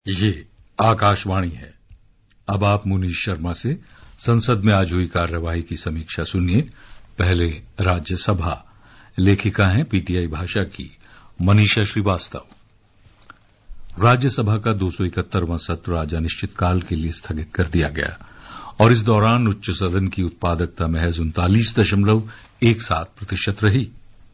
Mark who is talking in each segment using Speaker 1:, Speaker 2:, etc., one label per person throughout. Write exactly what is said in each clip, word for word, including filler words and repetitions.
Speaker 1: ये आकाशवाणी है। अब आप मुनीश शर्मा से संसद में आज हुई कार्यवाही की समीक्षा सुनिए। पहले राज्यसभा। लेखिका हैं पीटीआई भाषा की मनीषा श्रीवास्तव। राज्यसभा का दो सौ इकहत्तरवां सत्र आज अनिश्चितकाल के लिए स्थगित कर दिया गया और इस दौरान उच्च सदन की उत्पादकता महज उनतालीस दशमलव एक सात प्रतिशत रही।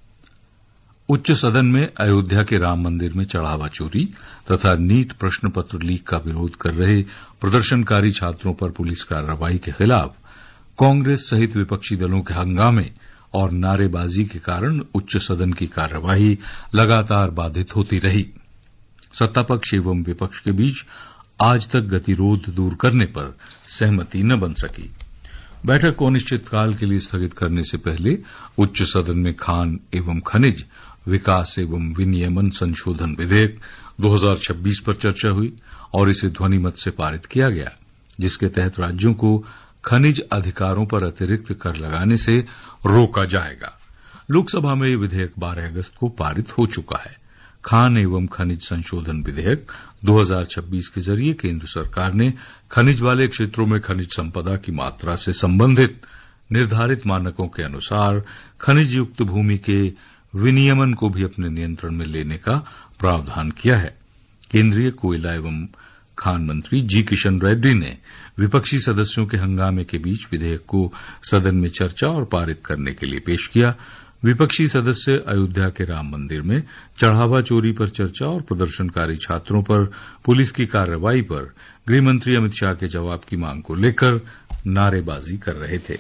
Speaker 1: उच्च सदन में अयोध्या के राम मंदिर में चढ़ावा चोरी तथा नीट प्रश्न पत्र लीक का विरोध कर रहे प्रदर्शनकारी छात्रों पर पुलिस कार्रवाई के खिलाफ कांग्रेस सहित विपक्षी दलों के हंगामे और नारेबाजी के कारण उच्च सदन की कार्यवाही लगातार बाधित होती रही। सत्तापक्ष एवं विपक्ष के बीच आज तक गतिरोध दूर करने पर सहमति न बन सकी। बैठक को अनिश्चितकाल के लिए स्थगित करने से पहले उच्च सदन में खान एवं खनिज विकास एवं विनियमन संशोधन विधेयक दो हज़ार छब्बीस पर चर्चा हुई और इसे ध्वनिमत से पारित किया गया, जिसके तहत राज्यों को खनिज अधिकारों पर अतिरिक्त कर लगाने से रोका जाएगा। लोकसभा में यह विधेयक बारह अगस्त को पारित हो चुका है। खान एवं खनिज संशोधन विधेयक दो हज़ार छब्बीस के जरिए केंद्र सरकार ने खनिज वाले क्षेत्रों में खनिज संपदा की मात्रा से संबंधित निर्धारित मानकों के अनुसार खनिज युक्त भूमि के विनियमन को भी अपने नियंत्रण में लेने का प्रावधान किया है। केंद्रीय कोयला एवं खान मंत्री जी किशन रेड्डी ने विपक्षी सदस्यों के हंगामे के बीच विधेयक को सदन में चर्चा और पारित करने के लिए पेश किया। विपक्षी सदस्य अयोध्या के राम मंदिर में चढ़ावा चोरी पर चर्चा और प्रदर्शनकारी छात्रों पर पुलिस की कार्रवाई पर गृहमंत्री अमित शाह के जवाब की मांग को लेकर नारेबाजी कर रहे थे।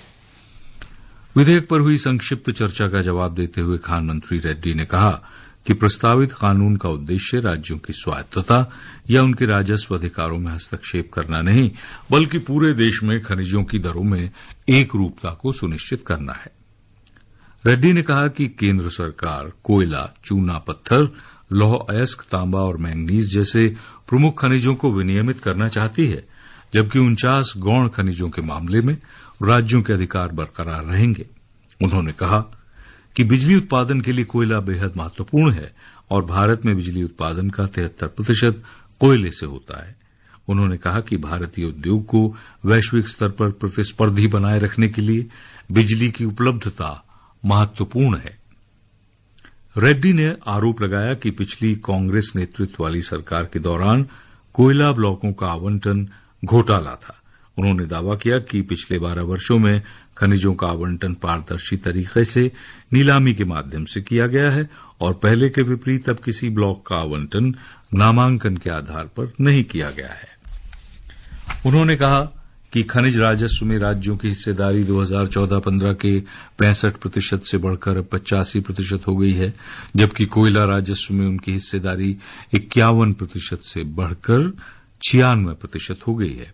Speaker 1: विधेयक पर हुई संक्षिप्त चर्चा का जवाब देते हुए खान मंत्री रेड्डी ने कहा कि प्रस्तावित कानून का उद्देश्य राज्यों की स्वायत्तता या उनके राजस्व अधिकारों में हस्तक्षेप करना नहीं, बल्कि पूरे देश में खनिजों की दरों में एक रूपता को सुनिश्चित करना है। रेड्डी ने कहा कि केंद्र सरकार कोयला, चूना पत्थर, लौह अयस्क, तांबा और मैंगनीज जैसे प्रमुख खनिजों को विनियमित करना चाहती है, जबकि उनचास गौण खनिजों के मामले में राज्यों के अधिकार बरकरार रहेंगे। उन्होंने कहा कि बिजली उत्पादन के लिए कोयला बेहद महत्वपूर्ण है और भारत में बिजली उत्पादन का तिहत्तर प्रतिशत कोयले से होता है। उन्होंने कहा कि भारतीय उद्योग को वैश्विक स्तर पर प्रतिस्पर्धी बनाए रखने के लिए बिजली की उपलब्धता महत्वपूर्ण है। रेड्डी ने आरोप लगाया कि पिछली कांग्रेस नेतृत्व वाली सरकार के दौरान कोयला ब्लॉकों का आवंटन घोटाला था। उन्होंने दावा किया कि पिछले बारह वर्षों में खनिजों का आवंटन पारदर्शी तरीके से नीलामी के माध्यम से किया गया है और पहले के विपरीत अब किसी ब्लॉक का आवंटन नामांकन के आधार पर नहीं किया गया है। उन्होंने कहा कि खनिज राजस्व में राज्यों की हिस्सेदारी दो हज़ार चौदह पंद्रह के पैंसठ प्रतिशत से बढ़कर अब पचासी प्रतिशत हो गई है, जबकि कोयला राजस्व में उनकी हिस्सेदारी इक्यावन प्रतिशत से बढ़कर छियानवे प्रतिशत हो गई है।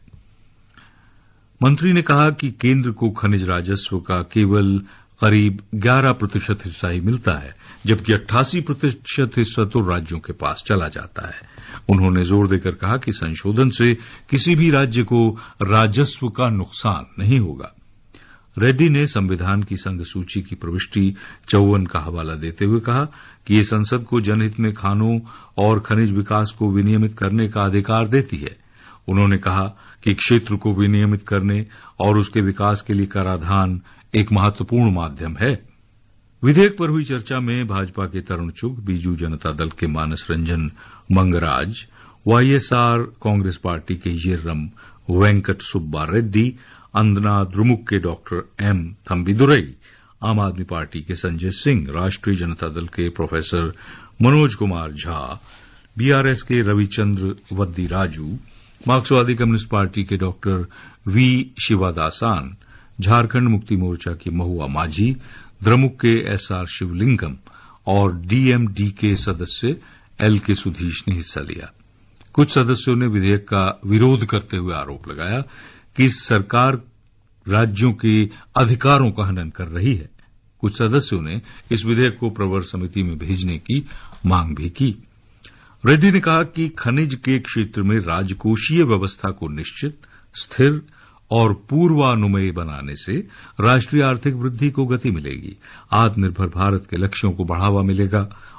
Speaker 1: मंत्री ने कहा कि केंद्र को खनिज राजस्व का केवल करीब ग्यारह प्रतिशत हिस्सा ही मिलता है, जबकि अट्ठासी प्रतिशत हिस्सा तो राज्यों के पास चला जाता है। उन्होंने जोर देकर कहा कि संशोधन से किसी भी राज्य को राजस्व का नुकसान नहीं होगा। रेड्डी ने संविधान की संघ सूची की प्रविष्टि चौवन का हवाला देते हुए कहा कि ये संसद को जनहित में खानों और खनिज विकास को विनियमित करने का अधिकार देती है। उन्होंने कहा कि क्षेत्र को विनियमित करने और उसके विकास के लिए कराधान एक महत्वपूर्ण माध्यम है। विधेयक पर हुई चर्चा में भाजपा के तरुण चुग, बीजू जनता दल के Manas Ranjan Mangaraj, YSR Congress party के येर्रम वेंकट सुब्बा रेड्डी, अंदना द्रुमुक के डॉक्टर एम थम्बीदुरई, आम आदमी पार्टी के संजय सिंह, राष्ट्रीय जनता दल के प्रोफेसर मनोज कुमार झा, बीआरएस के रविचंद्र वद्दी राजू, मार्क्सवादी कम्युनिस्ट पार्टी के डॉक्टर वी शिवादासान, झारखंड मुक्ति मोर्चा की महुआ माझी, द्रमुक के एसआर शिवलिंगम और डीएमडी के सदस्य एल के सुधीश ने हिस्सा लिया। कुछ सदस्यों ने विधेयक का विरोध करते हुए आरोप लगाया कि सरकार राज्यों के अधिकारों का हनन कर रही है। कुछ सदस्यों ने इस विधेयक को प्रवर समिति में भेजने की मांग भी की। रेड्डी ने कहा कि खनिज के क्षेत्र में राजकोषीय व्यवस्था को निश्चित, स्थिर और पूर्वानुमेय बनाने से राष्ट्रीय आर्थिक वृद्धि को गति मिलेगी, आत्मनिर्भर भारत के लक्ष्यों को बढ़ावा मिलेगा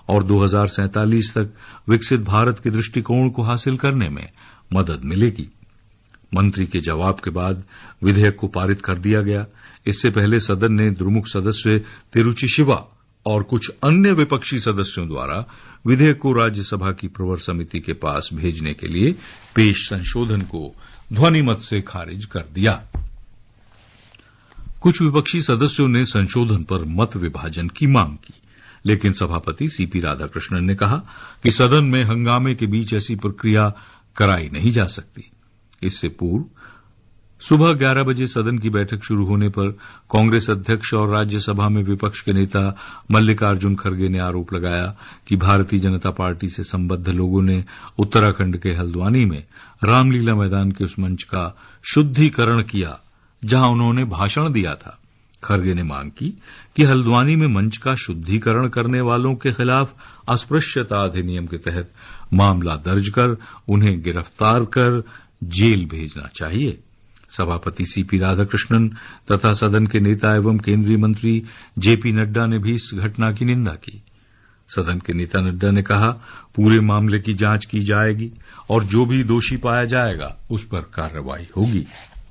Speaker 1: और दो हज़ार सैंतालीस तक विकसित भारत के दृष्टिकोण को हासिल करने में मदद मिलेगी। मंत्री के जवाब के बाद विधेयक को पारित कर दिया गया। इससे पहले सदन ने द्विमुख सदस्य तिरुचि शिवा और कुछ अन्य विपक्षी सदस्यों द्वारा विधेयक को राज्यसभा की प्रवर समिति के पास भेजने के लिए पेश संशोधन को ध्वनिमत से खारिज कर दिया। कुछ विपक्षी सदस्यों ने संशोधन पर मत विभाजन की मांग की, लेकिन सभापति सीपी राधाकृष्णन ने कहा कि सदन में हंगामे के बीच ऐसी प्रक्रिया कराई नहीं जा सकती। इससे पूर्व सुबह ग्यारह बजे सदन की बैठक शुरू होने पर कांग्रेस अध्यक्ष और राज्यसभा में विपक्ष के नेता मल्लिकार्जुन खड़गे ने आरोप लगाया कि भारतीय जनता पार्टी से संबद्ध लोगों ने उत्तराखंड के हल्द्वानी में रामलीला मैदान के उस मंच का शुद्धिकरण किया जहां उन्होंने भाषण दिया था। खड़गे ने मांग की कि हल्द्वानी में मंच का शुद्धिकरण करने वालों के खिलाफ अस्पृश्यता अधिनियम के तहत मामला दर्ज कर उन्हें गिरफ्तार कर जेल भेजना चाहिए। सभापति सीपी राधाकृष्णन तथा सदन के नेता एवं केंद्रीय मंत्री जेपी नड्डा ने भी इस घटना की निंदा की। सदन के नेता नड्डा ने कहा, पूरे मामले की जांच की जाएगी और जो भी दोषी पाया जाएगा उस पर कार्रवाई होगी।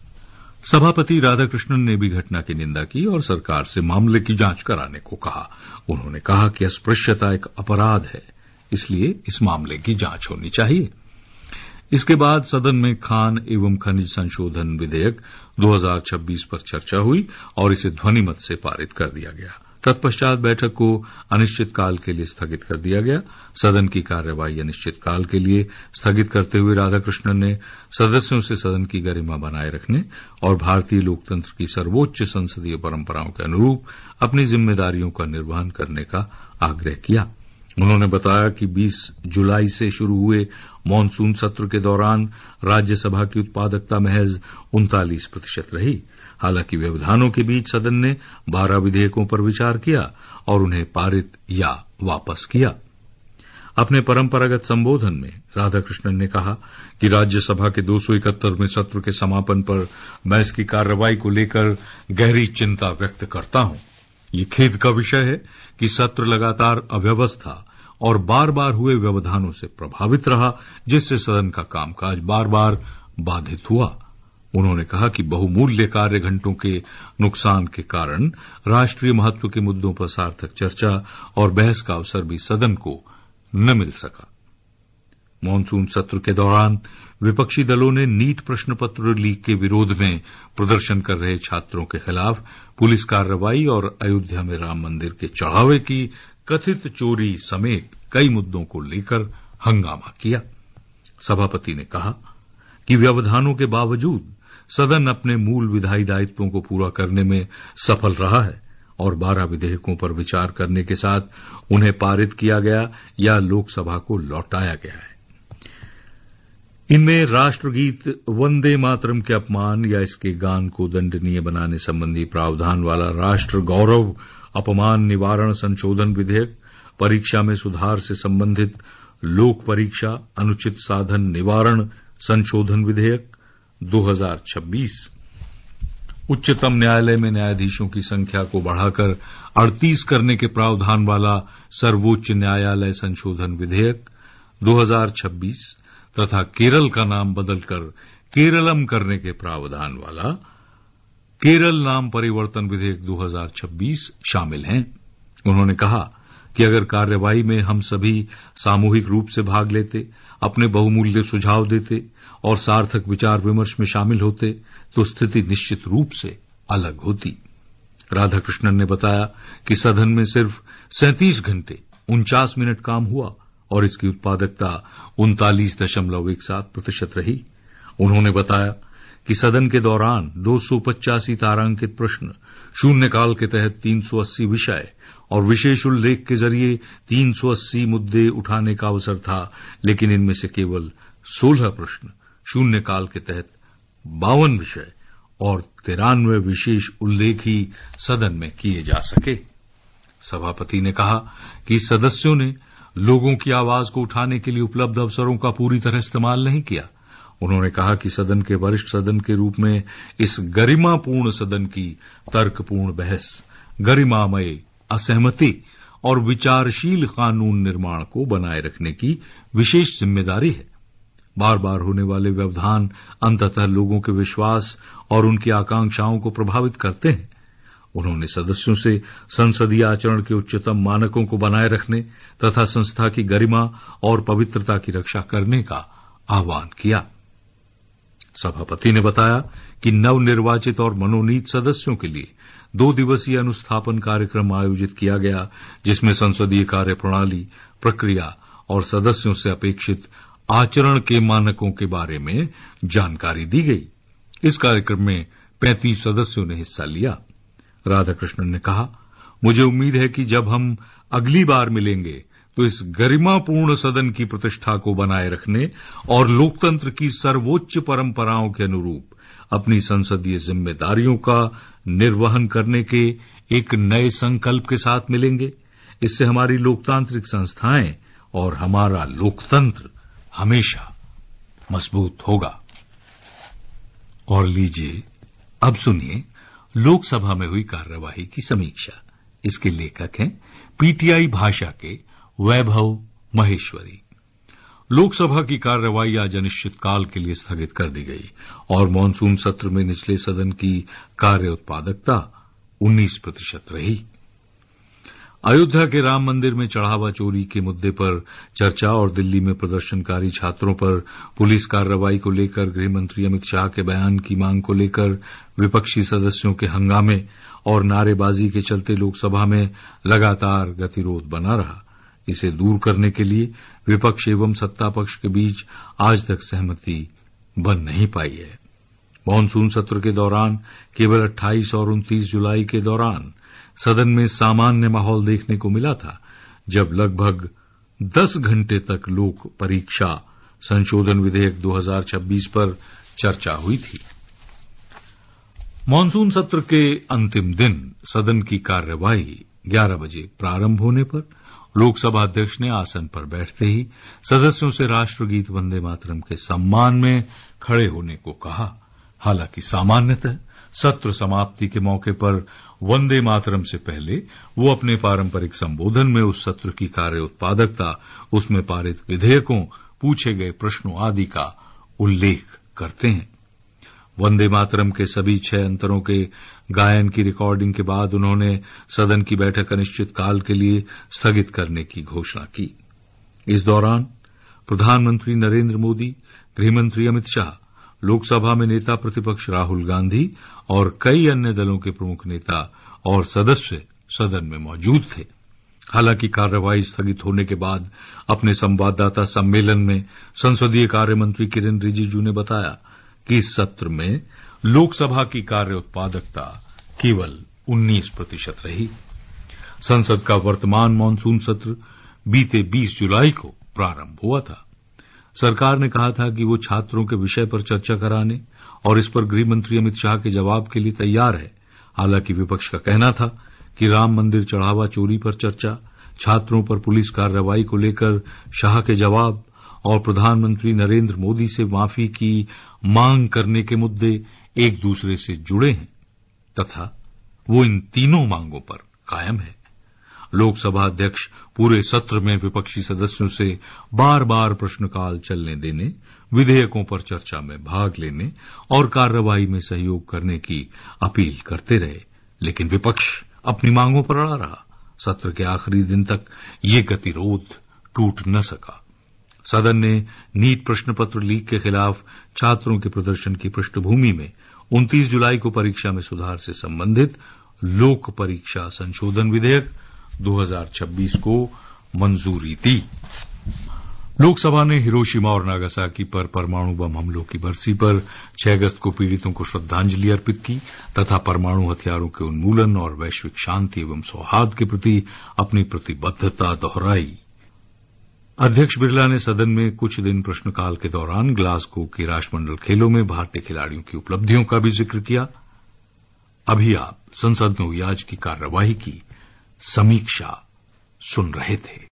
Speaker 1: सभापति राधाकृष्णन ने भी घटना की निंदा की और सरकार से मामले की जांच कराने को कहा। उन्होंने कहा कि अस्पृश्यता एक अपराध है, इसलिए इस मामले की जांच होनी चाहिए। इसके बाद सदन में खान एवं खनिज संशोधन विधेयक दो हज़ार छब्बीस पर चर्चा हुई और इसे ध्वनिमत से पारित कर दिया गया। तत्पश्चात बैठक को अनिश्चितकाल के लिए स्थगित कर दिया गया। सदन की कार्यवाही अनिश्चितकाल के लिए स्थगित करते हुए राधाकृष्णन ने सदस्यों से सदन की गरिमा बनाए रखने और भारतीय लोकतंत्र की सर्वोच्च संसदीय परंपराओं के अनुरूप अपनी जिम्मेदारियों का निर्वहन करने का आग्रह किया। उन्होंने बताया कि बीस जुलाई से शुरू हुए मानसून सत्र के दौरान राज्यसभा की उत्पादकता महज उनतालीस प्रतिशत रही। हालांकि व्यवधानों के बीच सदन ने बारह विधेयकों पर विचार किया और उन्हें पारित या वापस किया। अपने परंपरागत संबोधन में राधाकृष्णन ने कहा कि राज्यसभा के दो सौ इकहत्तरवें सत्र के समापन पर मैं इसकी कार्रवाई को लेकर गहरी चिंता व्यक्त करता हूं। ये खेद का विषय है कि सत्र लगातार अव्यवस्था और बार बार हुए व्यवधानों से प्रभावित रहा, जिससे सदन का कामकाज बार बार बाधित हुआ। उन्होंने कहा कि बहुमूल्य कार्य घंटों के नुकसान के कारण राष्ट्रीय महत्व के मुद्दों पर सार्थक चर्चा और बहस का अवसर भी सदन को न मिल सका। मानसून सत्र के दौरान विपक्षी दलों ने नीट प्रश्न पत्र लीक के विरोध में प्रदर्शन कर रहे छात्रों के खिलाफ पुलिस कार्रवाई और अयोध्या में राम मंदिर के चढ़ावे की कथित चोरी समेत कई मुद्दों को लेकर हंगामा किया। सभापति ने कहा कि व्यवधानों के बावजूद सदन अपने मूल विधायी दायित्वों को पूरा करने में सफल रहा है और बारह विधेयकों पर विचार करने के साथ उन्हें पारित किया गया या लोकसभा को लौटाया गया है। इनमें राष्ट्रगीत वंदे मातरम के अपमान या इसके गान को दंडनीय बनाने संबंधी प्रावधान वाला राष्ट्र गौरव अपमान निवारण संशोधन विधेयक, परीक्षा में सुधार से संबंधित लोक परीक्षा अनुचित साधन निवारण संशोधन विधेयक दो हज़ार छब्बीस, उच्चतम न्यायालय में न्यायाधीशों की संख्या को बढ़ाकर अड़तीस करने के प्रावधान वाला सर्वोच्च न्यायालय संशोधन विधेयक दो हज़ार छब्बीस तथा केरल का नाम बदलकर केरलम करने के प्रावधान वाला केरल नाम परिवर्तन विधेयक दो हज़ार छब्बीस शामिल हैं। उन्होंने कहा कि अगर कार्यवाही में हम सभी सामूहिक रूप से भाग लेते, अपने बहुमूल्य सुझाव देते और सार्थक विचार विमर्श में शामिल होते तो स्थिति निश्चित रूप से अलग होती। राधाकृष्णन ने बताया कि सदन में सिर्फ सैंतीस घंटे उनचास मिनट काम हुआ और इसकी उत्पादकता उनतालीस दशमलव एक सात प्रतिशत रही। उन्होंने बताया कि सदन के दौरान दो सौ पचासी तारांकित प्रश्न, शून्यकाल के तहत तीन सौ अस्सी विषय और विशेष उल्लेख के जरिए तीन सौ अस्सी मुद्दे उठाने का अवसर था, लेकिन इनमें से केवल सोलह प्रश्न, शून्यकाल के तहत बावन विषय और तिरानवे विशेष उल्लेख ही सदन में किए जा सके। सभापति ने कहा कि सदस्यों ने लोगों की आवाज को उठाने के लिए उपलब्ध अवसरों का पूरी तरह इस्तेमाल नहीं किया। उन्होंने कहा कि सदन के वरिष्ठ सदन के रूप में इस गरिमापूर्ण सदन की तर्कपूर्ण बहस, गरिमामय असहमति और विचारशील कानून निर्माण को बनाए रखने की विशेष जिम्मेदारी है। बार बार होने वाले व्यवधान अंततः लोगों के विश्वास और उनकी आकांक्षाओं को प्रभावित करते हैं। उन्होंने सदस्यों से संसदीय आचरण के उच्चतम मानकों को बनाए रखने तथा संस्था की गरिमा और पवित्रता की रक्षा करने का आह्वान किया। सभापति ने बताया कि नवनिर्वाचित और मनोनीत सदस्यों के लिए दो दिवसीय अनुस्थापन कार्यक्रम आयोजित किया गया, जिसमें संसदीय कार्यप्रणाली, प्रक्रिया और सदस्यों से अपेक्षित आचरण के मानकों के बारे में जानकारी दी गई। इस कार्यक्रम में पैंतीस सदस्यों ने हिस्सा लिया। राधाकृष्णन ने कहा, मुझे उम्मीद है कि जब हम अगली बार मिलेंगे तो इस गरिमापूर्ण सदन की प्रतिष्ठा को बनाए रखने और लोकतंत्र की सर्वोच्च परंपराओं के अनुरूप अपनी संसदीय जिम्मेदारियों का निर्वहन करने के एक नए संकल्प के साथ मिलेंगे। इससे हमारी लोकतांत्रिक संस्थाएं और हमारा लोकतंत्र हमेशा मजबूत होगा। और लीजिए अब सुनिए लोकसभा में हुई कार्यवाही की समीक्षा। इसके लेखक हैं पीटीआई भाषा के वैभव महेश्वरी। लोकसभा की कार्यवाही आज अनिश्चितकाल के लिए स्थगित कर दी गई और मानसून सत्र में निचले सदन की कार्य उत्पादकता उन्नीस प्रतिशत रही। अयोध्या के राम मंदिर में चढ़ावा चोरी के मुद्दे पर चर्चा और दिल्ली में प्रदर्शनकारी छात्रों पर पुलिस कार्रवाई को लेकर गृहमंत्री अमित शाह के बयान की मांग को लेकर विपक्षी सदस्यों के हंगामे और नारेबाजी के चलते लोकसभा में लगातार गतिरोध बना रहा। इसे दूर करने के लिए विपक्ष एवं सत्तापक्ष के बीच आज तक सहमति बन नहीं पाई है। मानसून सत्र के दौरान केवल अट्ठाईस और उनतीस जुलाई के दौरान सदन में सामान्य माहौल देखने को मिला था, जब लगभग दस घंटे तक लोक परीक्षा संशोधन विधेयक दो हज़ार छब्बीस पर चर्चा हुई थी। मानसून सत्र के अंतिम दिन सदन की कार्यवाही ग्यारह बजे प्रारंभ होने पर लोकसभा अध्यक्ष ने आसन पर बैठते ही सदस्यों से राष्ट्रगीत वंदे मातरम के सम्मान में खड़े होने को कहा। हालांकि सामान्यतः सत्र समाप्ति के मौके पर वंदे मातरम से पहले वो अपने पारंपरिक संबोधन में उस सत्र की कार्य उत्पादकता, उसमें पारित विधेयकों, पूछे गए प्रश्नों आदि का उल्लेख करते हैं। वंदे मातरम के सभी छह अंतरों के गायन की रिकॉर्डिंग के बाद उन्होंने सदन की बैठक अनिश्चितकाल के लिए स्थगित करने की घोषणा की। इस दौरान प्रधानमंत्री नरेंद्र मोदी, गृहमंत्री अमित शाह, लोकसभा में नेता प्रतिपक्ष राहुल गांधी और कई अन्य दलों के प्रमुख नेता और सदस्य सदन में मौजूद थे। हालांकि कार्यवाही स्थगित होने के बाद अपने संवाददाता सम्मेलन में संसदीय कार्य मंत्री किरेन रिजिजू ने बताया कि इस सत्र में लोकसभा की कार्य उत्पादकता केवल उन्नीस प्रतिशत रही। संसद का वर्तमान मानसून सत्र बीते बीस जुलाई को प्रारंभ हुआ था। सरकार ने कहा था कि वो छात्रों के विषय पर चर्चा कराने और इस पर गृहमंत्री अमित शाह के जवाब के लिए तैयार है। हालांकि विपक्ष का कहना था कि राम मंदिर चढ़ावा चोरी पर चर्चा, छात्रों पर पुलिस कार्रवाई को लेकर शाह के जवाब और प्रधानमंत्री नरेंद्र मोदी से माफी की मांग करने के मुद्दे एक दूसरे से जुड़े हैं तथा वो इन तीनों मांगों पर कायम है। लोकसभा अध्यक्ष पूरे सत्र में विपक्षी सदस्यों से बार बार प्रश्नकाल चलने देने, विधेयकों पर चर्चा में भाग लेने और कार्रवाई में सहयोग करने की अपील करते रहे, लेकिन विपक्ष अपनी मांगों पर अड़ा रहा। सत्र के आखिरी दिन तक ये गतिरोध टूट न सका। सदन ने नीट प्रश्न पत्र लीक के खिलाफ छात्रों के प्रदर्शन की पृष्ठभूमि में उनतीस जुलाई को परीक्षा में सुधार से संबंधित लोक परीक्षा संशोधन विधेयक दो हज़ार छब्बीस को मंजूरी दी। लोकसभा ने हिरोशिमा और नागासाकी पर परमाणु बम हमलों की बरसी पर छह अगस्त को पीड़ितों को श्रद्धांजलि अर्पित की तथा परमाणु हथियारों के उन्मूलन और वैश्विक शांति एवं सौहार्द के प्रति अपनी प्रतिबद्धता दोहराई। अध्यक्ष बिरला ने सदन में कुछ दिन प्रश्नकाल के दौरान ग्लासगो के राष्ट्रमंडल खेलों में भारतीय खिलाड़ियों की उपलब्धियों का भी जिक्र किया। अभी आप संसद में हुई आज की कार्यवाही की समीक्षा सुन रहे थे।